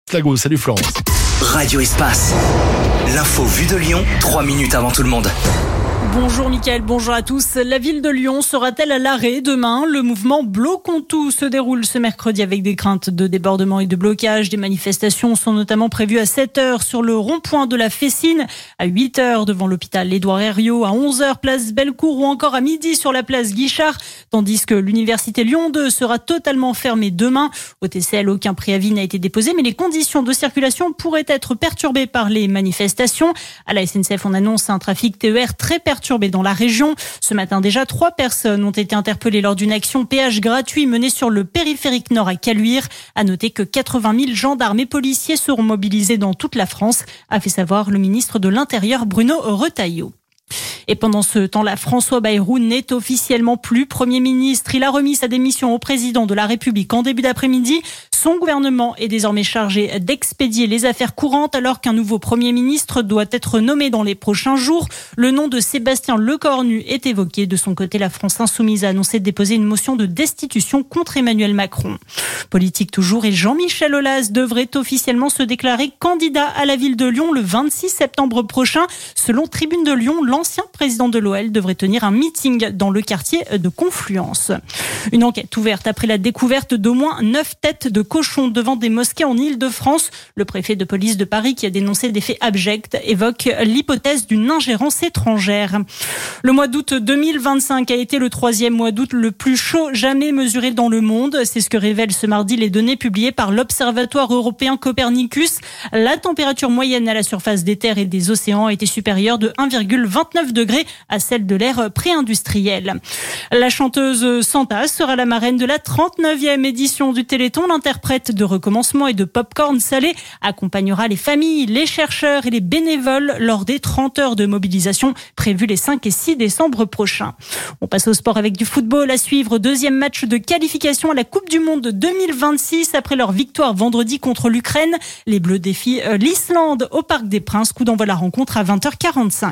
Lago. Salut Florence. Radio Espace. L'info vue de Lyon, 3 minutes avant tout le monde. Bonjour Mickaël, bonjour à tous. La ville de Lyon sera-t-elle à l'arrêt demain ? Le mouvement Bloquons tout se déroule ce mercredi avec des craintes de débordement et de blocage. Des manifestations sont notamment prévues à 7h sur le rond-point de la Fessine, à 8h devant l'hôpital Édouard Herriot, à 11h place Bellecour ou encore à midi sur la place Guichard, tandis que l'université Lyon 2 sera totalement fermée demain. Au TCL, aucun préavis n'a été déposé, mais les conditions de circulation pourraient être perturbées par les manifestations. À la SNCF, on annonce un trafic TER très perturbé dans la région. Ce matin déjà, 3 personnes ont été interpellées lors d'une action péage gratuit menée sur le périphérique nord à Caluire. À noter que 80 000 gendarmes et policiers seront mobilisés dans toute la France, a fait savoir le ministre de l'Intérieur Bruno Retailleau. Et pendant ce temps-là, François Bayrou n'est officiellement plus Premier ministre. Il a remis sa démission au président de la République en début d'après-midi. Son gouvernement est désormais chargé d'expédier les affaires courantes alors qu'un nouveau Premier ministre doit être nommé dans les prochains jours. Le nom de Sébastien Lecornu est évoqué. De son côté, la France Insoumise a annoncé déposer une motion de destitution contre Emmanuel Macron. Politique toujours, et Jean-Michel Aulas devrait officiellement se déclarer candidat à la ville de Lyon le 26 septembre prochain. Selon Tribune de Lyon, l'ancien président de l'OL devrait tenir un meeting dans le quartier de Confluence. Une enquête ouverte après la découverte d'au moins 9 têtes de cochons devant des mosquées en Île-de-France. Le préfet de police de Paris, qui a dénoncé des faits abjects, évoque l'hypothèse d'une ingérence étrangère. Le mois d'août 2025 a été le 3e mois d'août le plus chaud jamais mesuré dans le monde. C'est ce que révèlent ce mardi les données publiées par l'Observatoire européen Copernicus. La température moyenne à la surface des terres et des océans a été supérieure de 1,29 degrés à celle de l'ère pré-industrielle. La chanteuse Santa sera la marraine de la 39e édition du Téléthon. L'interprète de recommencement et de pop-corn salé accompagnera les familles, les chercheurs et les bénévoles lors des 30 heures de mobilisation prévues les 5 et 6 décembre prochains. On passe au sport avec du football à suivre. 2e match de qualification à la Coupe du Monde 2026 après leur victoire vendredi contre l'Ukraine. Les Bleus défient l'Islande au Parc des Princes. Coup d'envoi de la rencontre à 20h45.